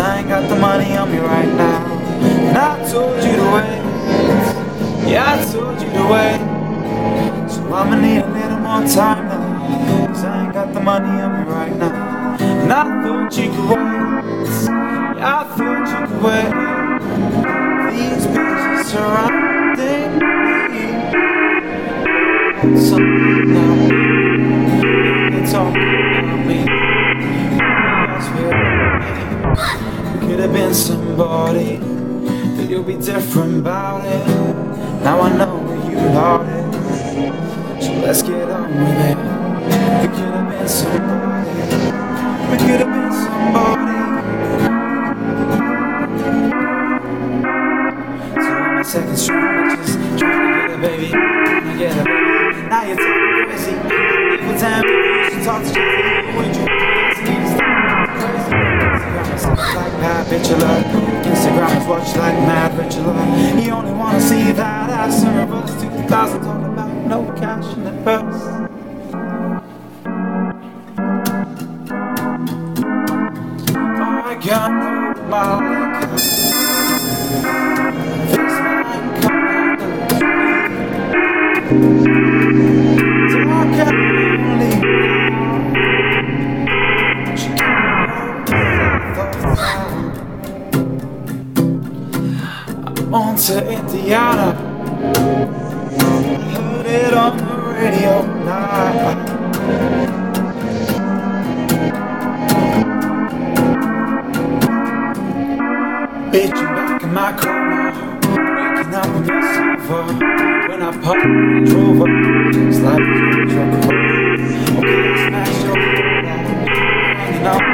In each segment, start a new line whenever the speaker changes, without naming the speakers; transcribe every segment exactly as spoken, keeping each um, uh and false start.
I ain't got the money on me right now. And I told you to wait. Yeah, I told you to wait. So I'ma need a little more time now, 'cause I ain't got the money on me right now. And I thought you could wait. Yeah, I thought you could wait. These bitches surrounding me. Something now, they talk about me. Could have been somebody, but you'll be different about it. Now I know where you lost it, so let's get on with it. We could have been somebody, we could have been somebody. So I'm my second string, bitches, trying to get a baby, trying to get a baby. Now you're talking crazy, people tell me you should talk to you. Would you like Mad Bitch Alert? Instagram is watched like Mad Bitch Alert. You only wanna see that ass in reverse. two thousand talking about no cash in the purse. I got no Malika. This man can't talk at me. On to Indiana, heard it on the radio now. Bitching back in my coma, waking up in your sofa. When I pop my Range Rover, it's like it's gonna choke over. Okay, I smash your hanging out.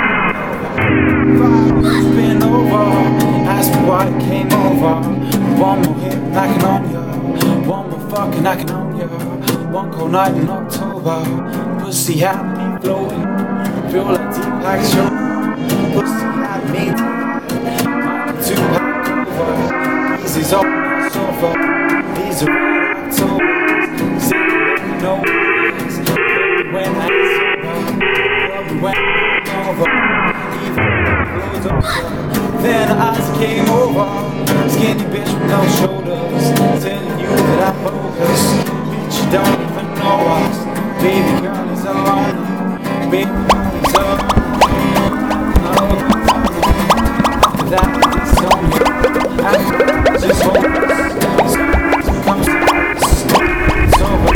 Five been over. Ask me why it came over. One more hit and I can own ya. One more fucking I can own ya. One cold night in October. Pussy had me floating, feel like deep like show. Pussy had me tired, two pack over. Easy's on my sofa. These are red Octobers. Say you don't know what it is. When I sober, when I'm over. Even when it blows over. Then the eyes came over. Skinny bitch with no shoulders, telling you that I'm bogus. Bitch, you don't even know us. Baby girl is on. Baby girl is on. After that, it's on me. After that, just hold us. Comes to us. It's over.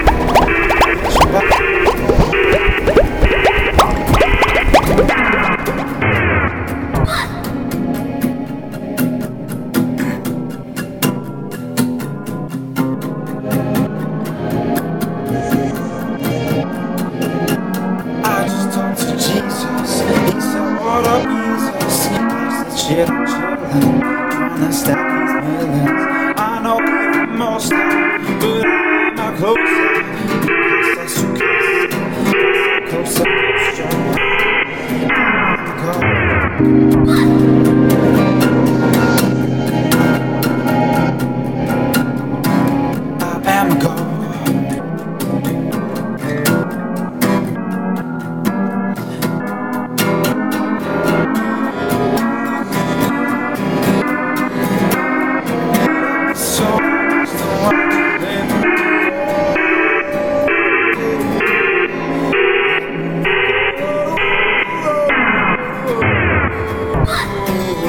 Shit, I'm chillin', tryna stack these millions. I know even more stuff, but I'm not closer. Because that's closer, I am a god. Oh,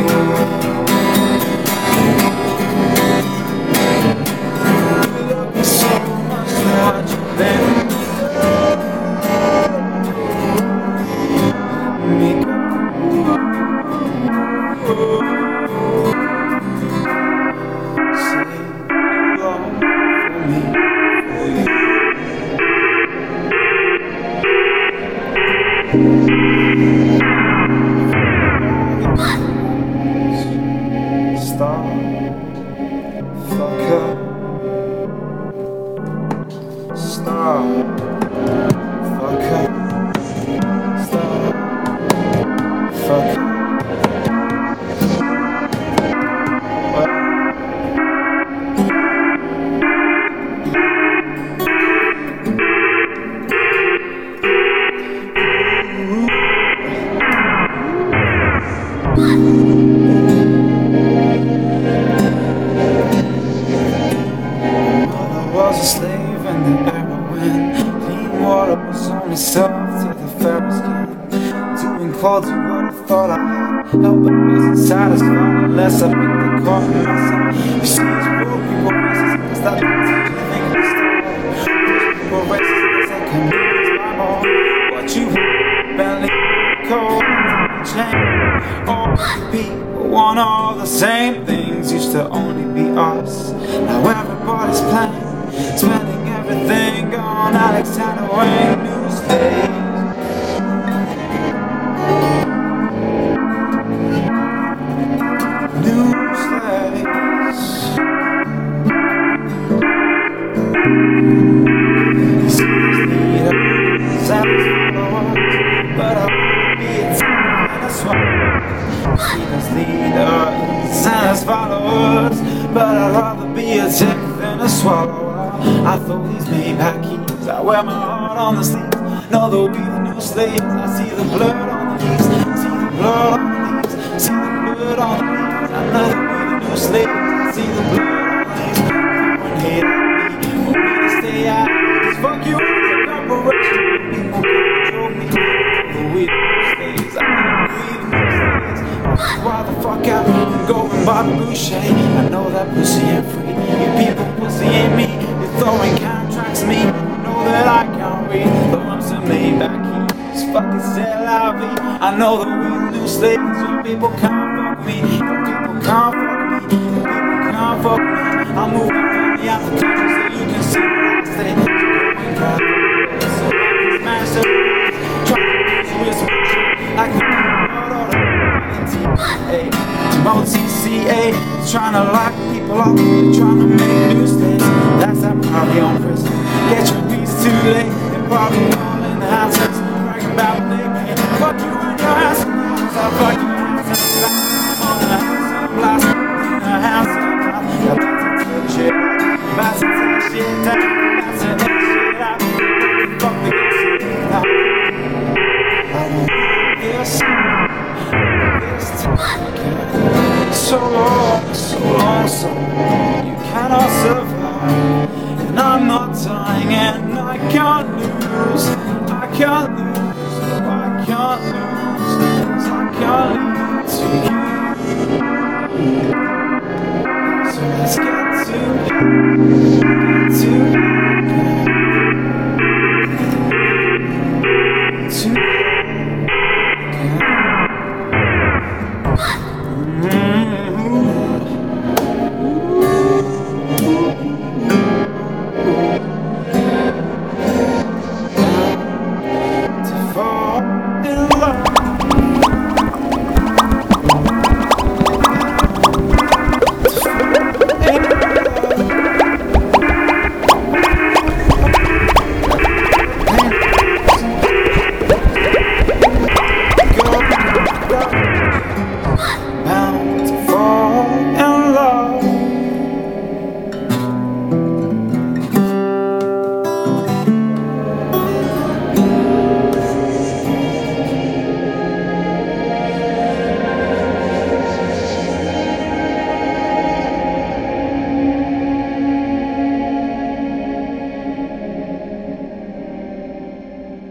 Was a slave in the era when clean water was only served to the fair skin. Doing clothes you would have thought I had, no, but it wasn't satisfied unless I picked the cotton myself. You see, it's real people racist, cause that means that you think it's still people racist, cause they can my more. What you want, Bentley, cold, chain. All people want all the same things, used to only be us. Now everybody's playing, spending everything on Alexander Wang Newsday. Newsdays. You see these leaders and these followers, but I wanna be a team and a swallow. See these leaders and these followers, but I'd rather be a tick than a swallow. I throw these Maybach keys, I wear my heart on the sleeve. Know they'll be the new slaves. I see the blood on the leaves, see the blood on the leaves, see the blood on the leaves. I know they'll be the new slaves. I see the blood on the leaves. Throwing hate at me, want me to stay out. Cause fuck you, it's a corporation. People can't control me. But we the new slaves, I know we the new slaves. Why the fuck out and go and buy Boucher? I know that pussy ain't free. You people pussy ain't me. Throwing contracts me, know that I can't read. Throwing some Maybach keys, fucking c'est la vie. I know that we the new slaves. Your people can't fuck me, your people can't fuck me, your people can't fuck me. I'm moving family out the country so you can see what I say. Going crap, so like this master, trying to get you with some shit. I can do all the T A, I'm T C A, trying to lock people up, trying to make new slaves. That's that party on prison. Get your beats too late. They're probably all in the houses, bragging about what they pay. Fuck you and your ass. I fuck your ass and blast on the house and blast in the house and blast. I'm about to take shit out. About to take shit out. About to take shit out. Fuck the shit out. I won't be this time. This time again. So long, so long, so long.